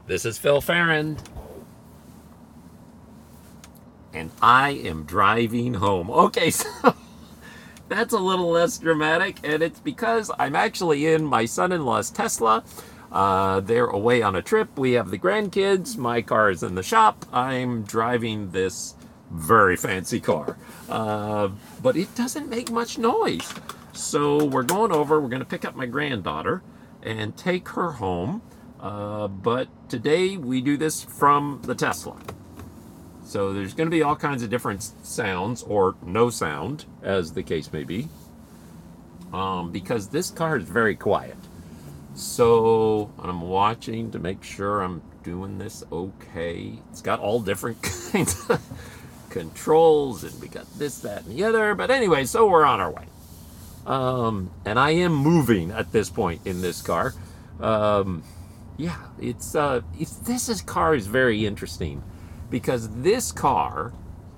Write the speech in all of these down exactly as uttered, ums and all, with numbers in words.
This is Phil Farron, and I am driving home. Okay, so that's a little less dramatic, and it's because I'm actually in my son-in-law's Tesla. Uh, they're away on a trip. We have the grandkids. My car is in the shop. I'm driving this very fancy car, uh, but it doesn't make much noise. So we're going over. We're going to pick up my granddaughter and take her home. Uh, but today we do this from the Tesla. So there's going to be all kinds of different sounds, or no sound, as the case may be, um, because this car is very quiet. So I'm watching to make sure I'm doing this okay. It's got all different kinds of controls, and we got this, that, and the other. But anyway, so we're on our way. Um, and I am moving at this point in this car. Um, yeah, it's, uh, it's, this is, car is very interesting because this car,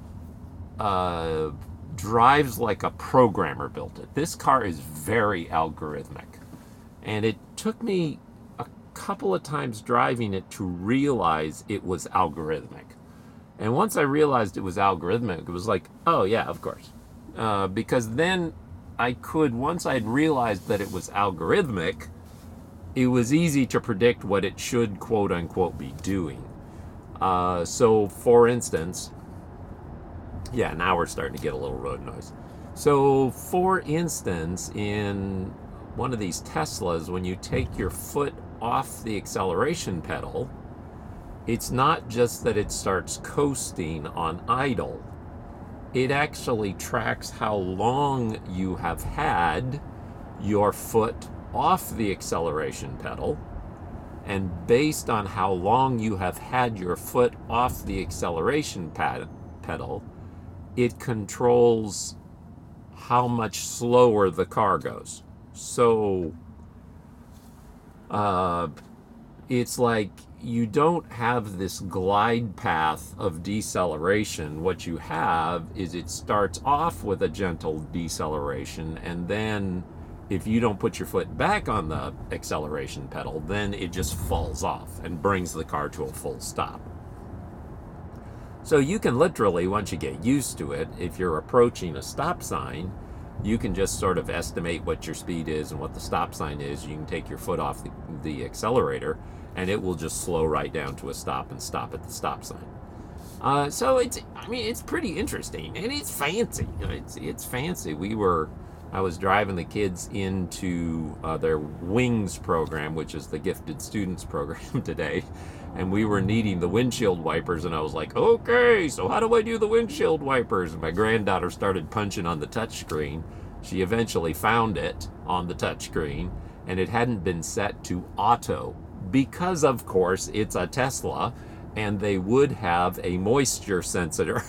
uh, drives like a programmer built it. This car is very algorithmic. And it took me a couple of times driving it to realize it was algorithmic. And once I realized it was algorithmic, it was like, oh yeah, of course. Uh, because then I could, once I'd realized that it was algorithmic, it was easy to predict what it should, quote unquote, be doing. Uh, so, for instance, yeah, now we're starting to get a little road noise. So, for instance, in one of these Teslas, when you take your foot off the acceleration pedal, it's not just that it starts coasting on idle. It actually tracks how long you have had your foot off the acceleration pedal, and based on how long you have had your foot off the acceleration pad, pedal, it controls how much slower the car goes. So uh, it's like you don't have this glide path of deceleration. What you have is it starts off with a gentle deceleration, and then if you don't put your foot back on the acceleration pedal, then it just falls off and brings the car to a full stop. So you can literally, once you get used to it, if you're approaching a stop sign, you can just sort of estimate what your speed is and what the stop sign is. You can take your foot off the, the accelerator, and it will just slow right down to a stop and stop at the stop sign. Uh, so it's, I mean, it's pretty interesting, and it's fancy. It's it's fancy. We were, I was driving the kids into uh, their WINGS program, which is the Gifted Students program today, and we were needing the windshield wipers, and I was like, okay, so how do I do the windshield wipers? And my granddaughter started punching on the touch screen. She eventually found it on the touch screen, and it hadn't been set to auto because, of course, it's a Tesla, and they would have a moisture sensor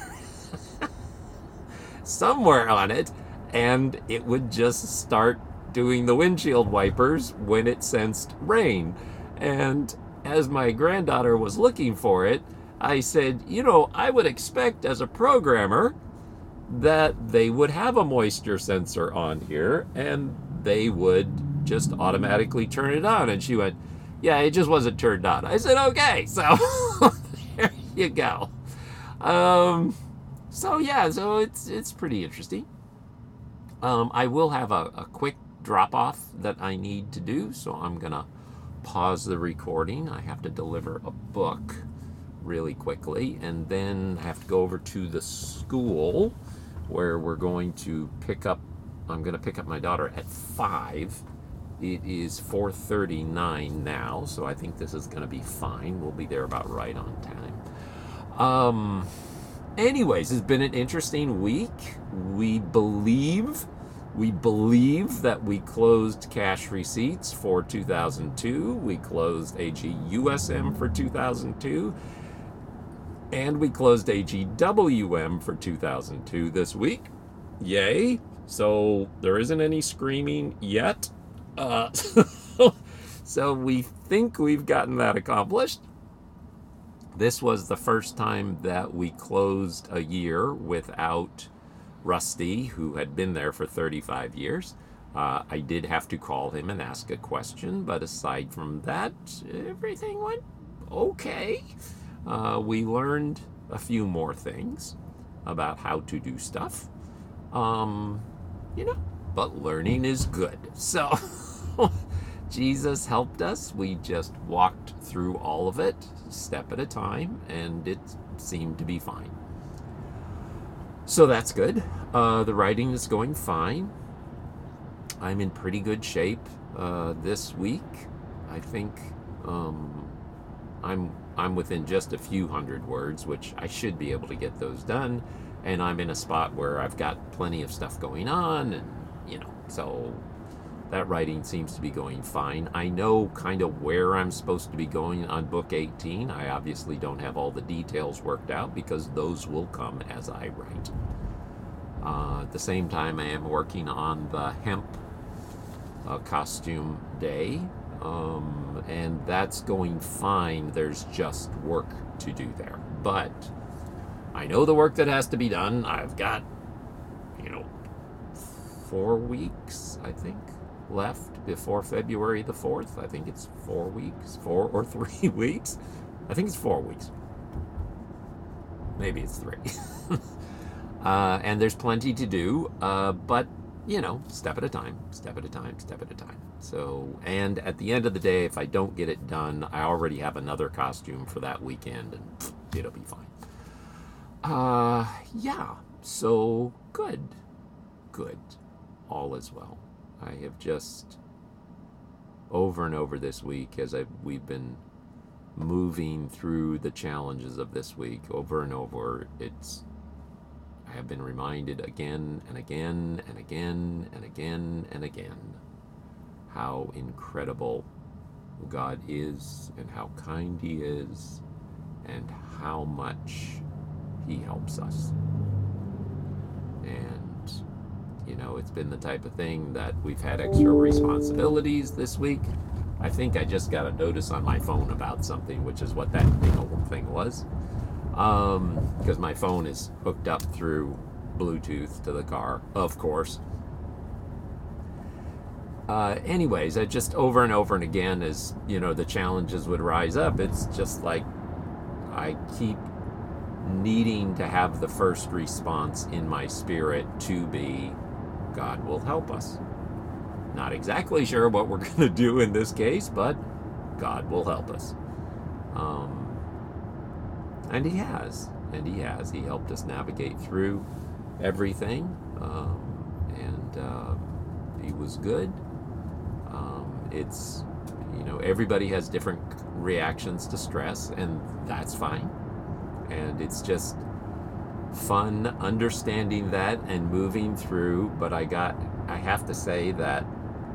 somewhere on it, and it would just start doing the windshield wipers when it sensed rain. And as my granddaughter was looking for it, I said, you know, I would expect as a programmer that they would have a moisture sensor on here and they would just automatically turn it on. And she went, yeah, it just wasn't turned on. I said, okay, so there you go. Um, so yeah, so it's it's pretty interesting. Um, I will have a, a quick drop-off that I need to do, so I'm going to pause the recording. I have to deliver a book really quickly, and then I have to go over to the school where we're going to pick up, I'm going to pick up my daughter at five. It is four thirty-nine now, so I think this is going to be fine. We'll be there about right on time. Um, anyways, it's been an interesting week. We believe, we believe that we closed cash receipts for two thousand two. We closed A G U S M for two thousand two. And we closed A G W M for two thousand two this week. Yay. So there isn't any screaming yet. Uh, so we think we've gotten that accomplished. This was the first time that we closed a year without Rusty, who had been there for thirty-five years. Uh, I did have to call him and ask a question, but aside from that, everything went okay. Uh, we learned a few more things about how to do stuff. Um, you know, but learning is good. So Jesus helped us. We just walked through all of it, step at a time, and it seemed to be fine. So that's good. Uh, the writing is going fine. I'm in pretty good shape uh, this week. I think um, I'm I'm within just a few hundred words, which I should be able to get those done. And I'm in a spot where I've got plenty of stuff going on, and you know, so that writing seems to be going fine. I know kind of where I'm supposed to be going on book eighteen. I obviously don't have all the details worked out because those will come as I write. Uh, at the same time, I am working on the hemp uh, costume day, um, and that's going fine. There's just work to do there. But I know the work that has to be done. I've got, you know, four weeks, I think, left before February the fourth. I think it's four weeks, four or three weeks. I think it's four weeks. Maybe it's three. uh, and there's plenty to do, uh, but, you know, step at a time, step at a time, step at a time. So, and at the end of the day, if I don't get it done, I already have another costume for that weekend, and it'll be fine. Uh, yeah, so good, good, all is well. I have just, over and over this week, as I've, we've been moving through the challenges of this week, over and over, it's, I have been reminded again and again and again and again and again how incredible God is and how kind He is and how much He helps us. And, you know, it's been the type of thing that we've had extra responsibilities this week. I think I just got a notice on my phone about something, which is what that thing was. Um, because my phone is hooked up through Bluetooth to the car, of course. Uh, anyways, I just over and over and again, as, you know, the challenges would rise up, it's just like I keep needing to have the first response in my spirit to be, God will help us. Not exactly sure what we're going to do in this case, but God will help us. Um, and He has, and He has. He helped us navigate through everything, um, and uh, He was good. Um, it's, you know, everybody has different reactions to stress, and that's fine. And it's just fun understanding that and moving through. But I got, I have to say that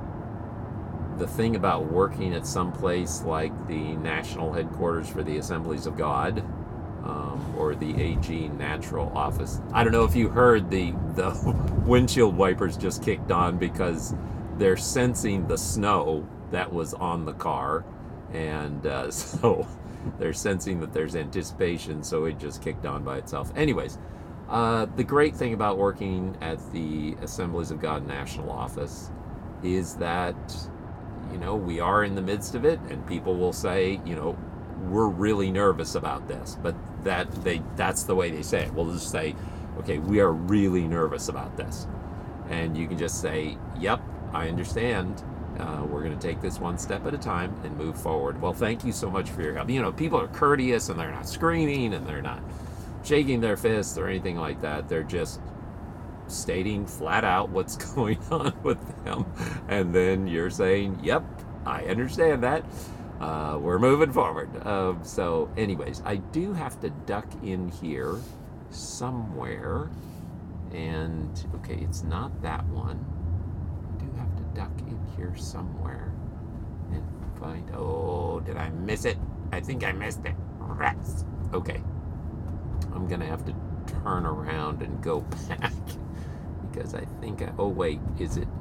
the thing about working at some place like the national headquarters for the Assemblies of God, um, or the A G Natural office, I don't know if you heard the, the windshield wipers just kicked on because they're sensing the snow that was on the car. And uh, so they're sensing that there's anticipation, so it just kicked on by itself. Anyways, uh, the great thing about working at the Assemblies of God National Office is that, you know, we are in the midst of it, and people will say, you know, we're really nervous about this, but that they that's the way they say it. We'll just say, okay, we are really nervous about this. And you can just say, yep, I understand. Uh, we're going to take this one step at a time and move forward. Well, thank you so much for your help. You know, people are courteous, and they're not screaming, and they're not shaking their fists or anything like that. They're just stating flat out what's going on with them. And then you're saying, yep, I understand that. Uh, we're moving forward. Uh, so anyways, I do have to duck in here somewhere. And, okay, it's not that one. I do have to duck in here somewhere and find, oh, did I miss it? I think I missed it. Rats. Okay. I'm going to have to turn around and go back because I think I, oh wait, is it?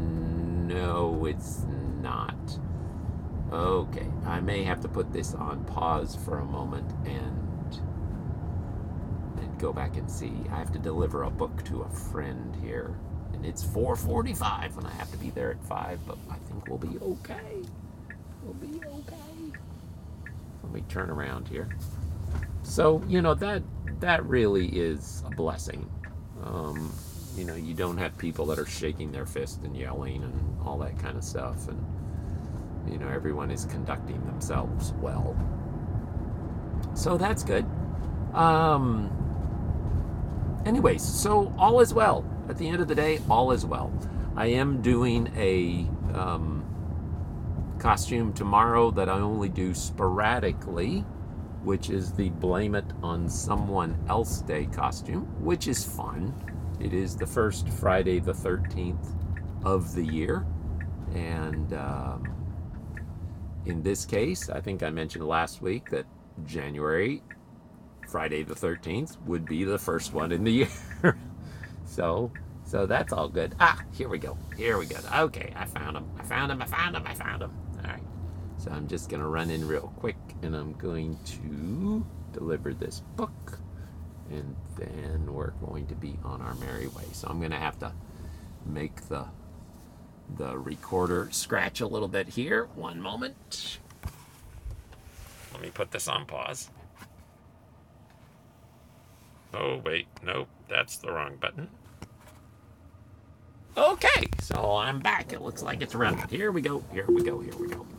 No, it's not. Okay, I may have to put this on pause for a moment and and go back and see. I have to deliver a book to a friend here, and it's four forty-five, and I have to be there at five, but I think we'll be okay. We'll be okay. let me turn around here. So, you know, that that really is a blessing. Um, you know, you don't have people that are shaking their fist and yelling and all that kind of stuff. And, you know, everyone is conducting themselves well. So that's good. Um, anyways, so all is well. At the end of the day, all is well. I am doing a um, costume tomorrow that I only do sporadically, which is the Blame It on Someone Else Day costume, which is fun. It is the first Friday the thirteenth of the year. And um, in this case, I think I mentioned last week that January, Friday the thirteenth, would be the first one in the year. so, so that's all good. Ah, here we go. Here we go. Okay, I found him. I found him. I found him. I found him. All right. So I'm just going to run in real quick, and I'm going to deliver this book, and then we're going to be on our merry way. So I'm going to have to make the the recorder scratch a little bit here. One moment. Let me put this on pause. Oh, wait. Nope. That's the wrong button. Okay. So I'm back. It looks like it's running. Here we go. Here we go. Here we go.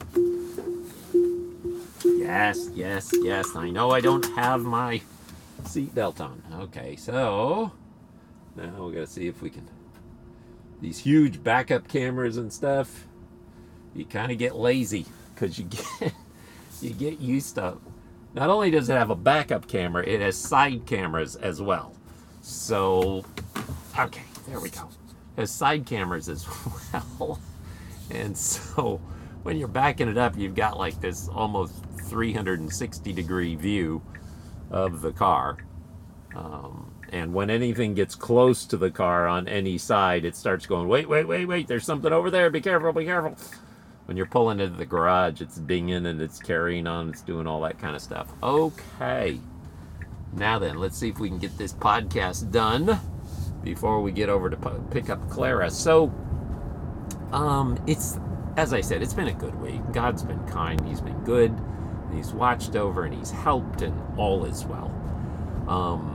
Yes, yes, yes. I know I don't have my seatbelt on. Okay, so now we gotta see if we can. These huge backup cameras and stuff, you kind of get lazy because you get you get used to. Not only does it have a backup camera, it has side cameras as well. So, okay, there we go. It has side cameras as well, and so when you're backing it up, you've got like this almost three hundred sixty degree view of the car. Um, and when anything gets close to the car on any side, it starts going, wait, wait, wait, wait, there's something over there. Be careful, be careful. When you're pulling into the garage, it's dinging and it's carrying on. It's doing all that kind of stuff. Okay. Now then, let's see if we can get this podcast done before we get over to p- pick up Clara. So, um, it's, as I said, it's been a good week. God's been kind. He's been good. He's watched over and he's helped, and all is well. Um,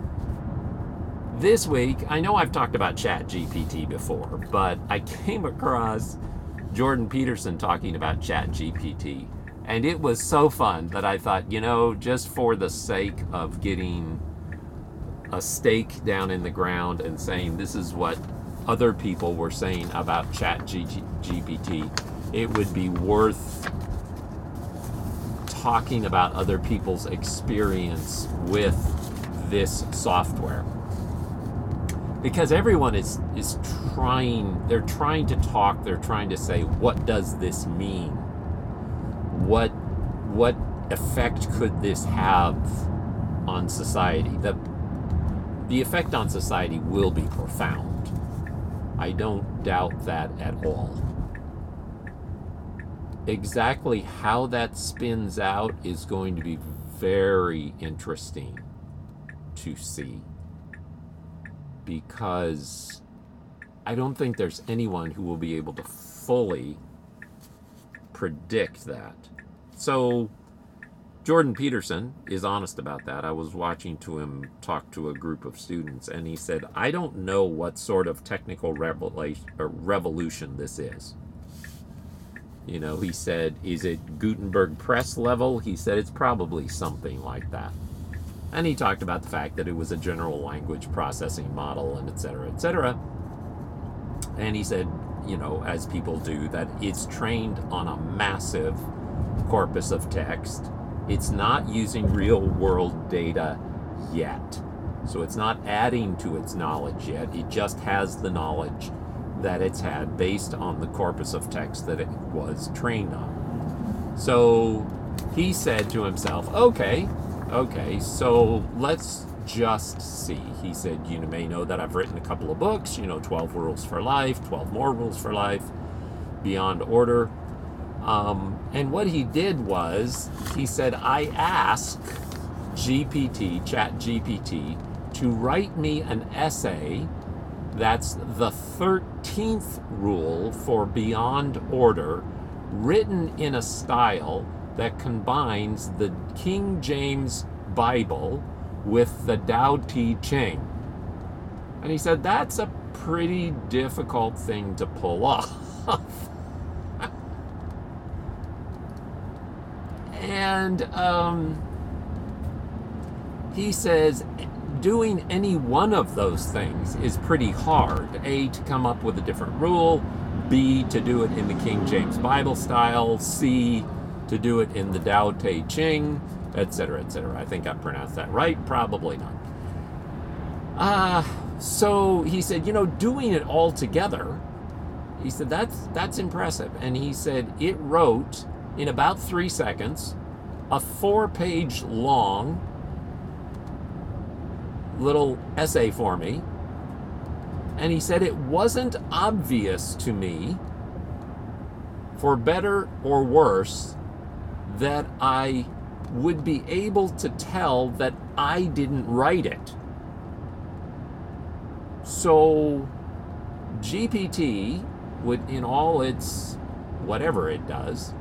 this week, I know I've talked about ChatGPT before, but I came across Jordan Peterson talking about ChatGPT, and it was so fun that I thought, you know, just for the sake of getting a stake down in the ground and saying this is what other people were saying about ChatGPT, it would be worth talking about other people's experience with this software, because everyone is is trying they're trying to talk they're trying to say, what does this mean, what what effect could this have on society? The the effect on society will be profound. I don't doubt that at all. Exactly how that spins out is going to be very interesting to see, because I don't think there's anyone who will be able to fully predict that. So Jordan Peterson is honest about that. I was watching to him talk to a group of students, and he said, I don't know what sort of technical revelation or revolution this is. You know, he said, is it Gutenberg press level? He said it's probably something like that. And he talked about the fact that it was a general language processing model, and et cetera, et cetera. And he said, you know, as people do, that it's trained on a massive corpus of text. It's not using real world data yet. So it's not adding to its knowledge yet. It just has the knowledge that it's had based on the corpus of text that it was trained on. So he said to himself, okay, okay, so let's just see. He said, you may know that I've written a couple of books, you know, twelve Rules for Life, twelve More Rules for Life, Beyond Order. Um, and what he did was, he said, I asked G P T, ChatGPT, to write me an essay that's the thirteenth rule for Beyond Order, written in a style that combines the King James Bible with the Tao Te Ching. And he said that's a pretty difficult thing to pull off. And um, he says doing any one of those things is pretty hard. A, to come up with a different rule. B, to do it in the King James Bible style. C, to do it in the Tao Te Ching, et cetera, et cetera. I think I pronounced that right. Probably not. Uh, so he said, you know, doing it all together, he said, that's, that's impressive. And he said it wrote, in about three seconds, a four-page long little essay for me. And he said it wasn't obvious to me, for better or worse, that I would be able to tell that I didn't write it. So G P T would, in all its whatever it does,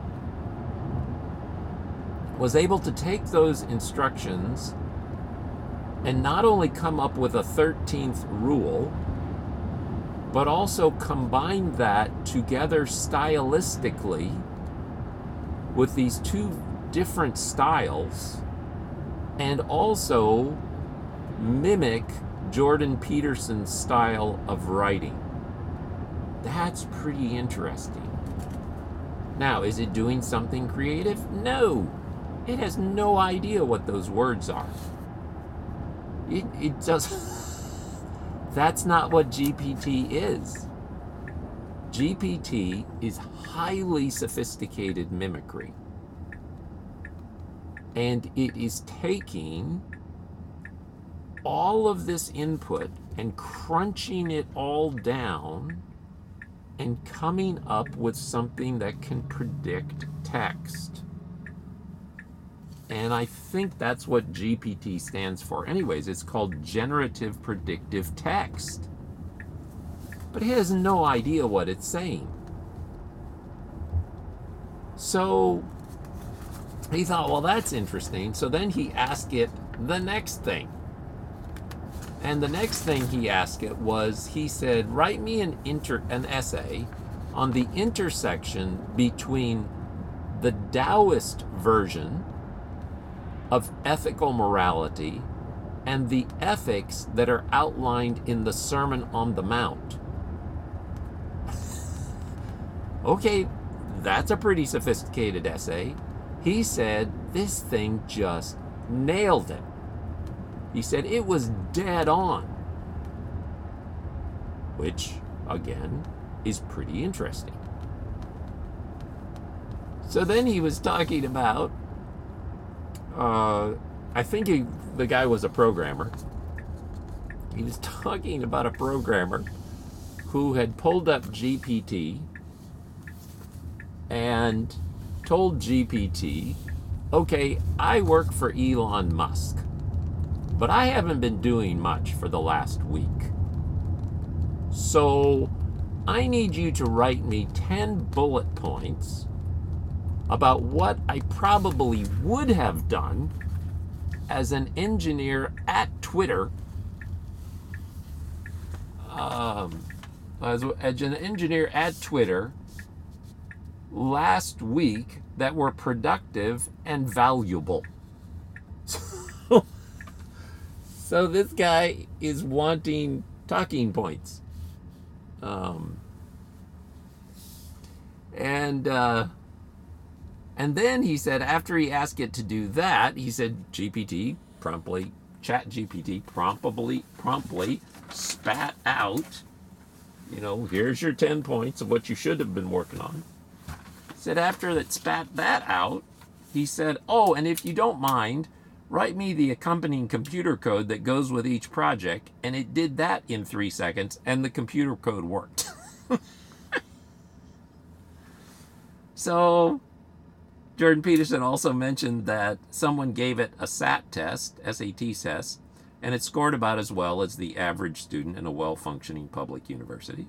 was able to take those instructions and not only come up with a thirteenth rule, but also combine that together stylistically with these two different styles, and also mimic Jordan Peterson's style of writing. That's pretty interesting. Now, is it doing something creative? No. It has no idea what those words are. It, it does. That's not what G P T is. G P T is highly sophisticated mimicry. And it is taking all of this input and crunching it all down and coming up with something that can predict text. And I think that's what G P T stands for. Anyways, it's called Generative Predictive Text. But it has no idea what it's saying. So he thought, well, that's interesting. So then he asked it the next thing. And the next thing he asked it was, he said, write me an inter an essay on the intersection between the Taoist version of ethical morality and the ethics that are outlined in the Sermon on the Mount. Okay, that's a pretty sophisticated essay. He said this thing just nailed it. He said it was dead on, which, again, is pretty interesting. So then he was talking about, uh, I think he, the guy was a programmer. He was talking about a programmer who had pulled up G P T and told G P T, okay, I work for Elon Musk, but I haven't been doing much for the last week. So I need you to write me ten bullet points about what I probably would have done as an engineer at Twitter, um, as, as an engineer at Twitter last week that were productive and valuable. So, so this guy is wanting talking points. Um, and uh, and then he said, after he asked it to do that, he said G P T promptly, Chat G P T promptly, promptly spat out, you know, here's your ten points of what you should have been working on. Said after it spat that out, he said, oh, and if you don't mind, write me the accompanying computer code that goes with each project. And it did that in three seconds, and the computer code worked. So Jordan Peterson also mentioned that someone gave it a S A T test, S A T test, and it scored about as well as the average student in a well-functioning public university.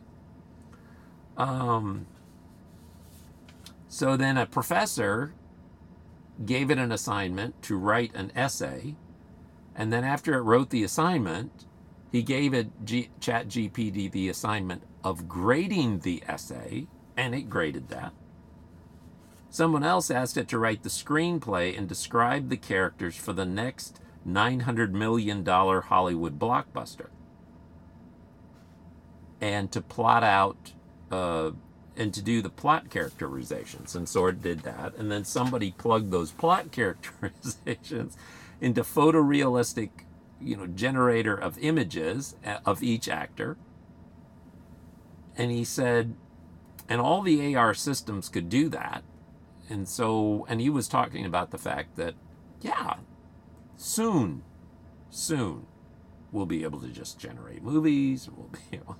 Um... So then a professor gave it an assignment to write an essay, and then after it wrote the assignment, he gave it G- ChatGPT the assignment of grading the essay, and it graded that. Someone else asked it to write the screenplay and describe the characters for the next nine hundred million dollars Hollywood blockbuster, and to plot out uh, and to do the plot characterizations. And so it did that. And then somebody plugged those plot characterizations into photorealistic, you know, generator of images of each actor. And he said, and all the A R systems could do that. And so, and he was talking about the fact that, yeah, soon, soon, we'll be able to just generate movies. We'll be able.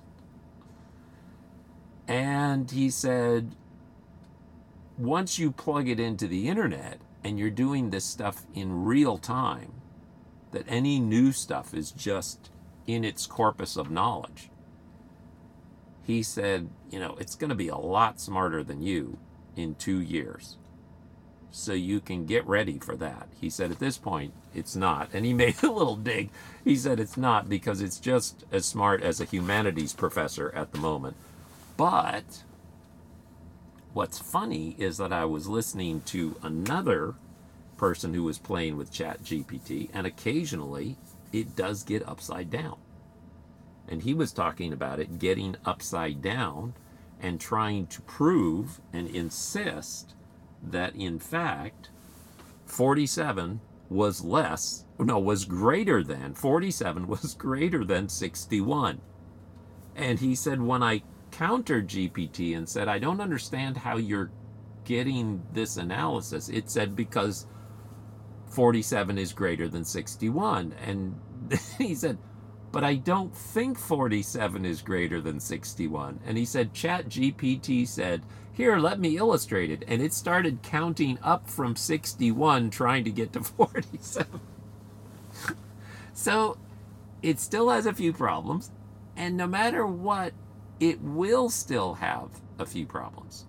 And he said, once you plug it into the internet and you're doing this stuff in real time, that any new stuff is just in its corpus of knowledge. He said, you know, it's going to be a lot smarter than you in two years. So you can get ready for that. He said, at this point, it's not. And he made a little dig. He said it's not because it's just as smart as a humanities professor at the moment. But what's funny is that I was listening to another person who was playing with ChatGPT, and occasionally it does get upside down. And he was talking about it getting upside down and trying to prove and insist that, in fact, forty-seven was less, no, was greater than, forty-seven was greater than sixty-one. And he said, when I countered G P T and said, I don't understand how you're getting this analysis, it said, because forty-seven is greater than sixty-one. And he said, but I don't think forty-seven is greater than sixty-one. And he said, ChatGPT said, here, let me illustrate it. And it started counting up from sixty-one, trying to get to forty-seven. So it still has a few problems. And no matter what, it will still have a few problems.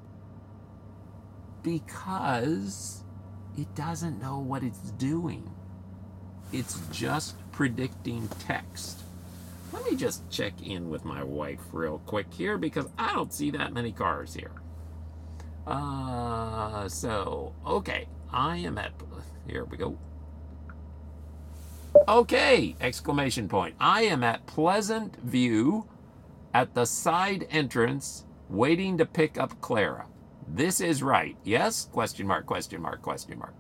Because it doesn't know what it's doing. It's just predicting text. Let me just check in with my wife real quick here because I don't see that many cars here. Uh, so, okay. I am at, here we go. Okay, exclamation point. I am at Pleasant View at the side entrance waiting to pick up Clara. This is right. Yes? Question mark, question mark, question mark.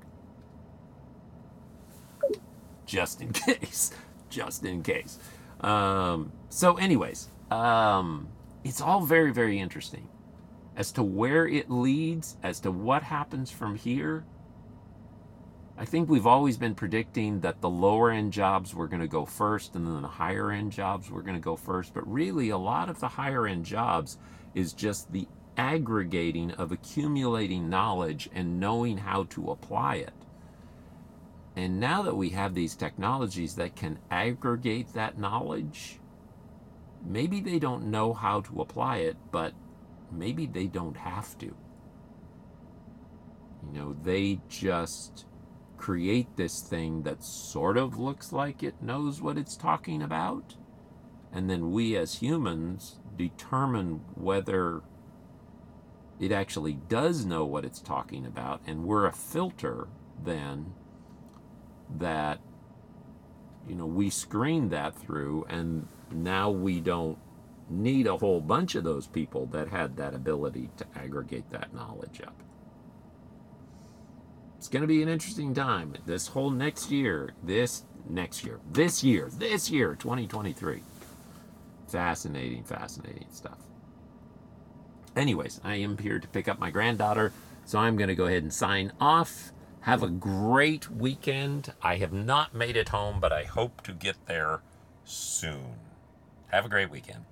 Just in case. Just in case. Um, so anyways, um, it's all very, very interesting. As to where it leads, as to what happens from here, I think we've always been predicting that the lower end jobs were going to go first and then the higher end jobs were going to go first. But really, a lot of the higher end jobs is just the aggregating of accumulating knowledge and knowing how to apply it. And now that we have these technologies that can aggregate that knowledge, maybe they don't know how to apply it, but maybe they don't have to. You know, they just create this thing that sort of looks like it knows what it's talking about. And then we as humans determine whether it actually does know what it's talking about. And we're a filter then that, you know, we screen that through, and now we don't need a whole bunch of those people that had that ability to aggregate that knowledge up. It's going to be an interesting time. This whole next year, this next year, this year, this year, twenty twenty-three. Fascinating, fascinating stuff. Anyways, I am here to pick up my granddaughter, so I'm going to go ahead and sign off. Have a great weekend. I have not made it home, but I hope to get there soon. Have a great weekend.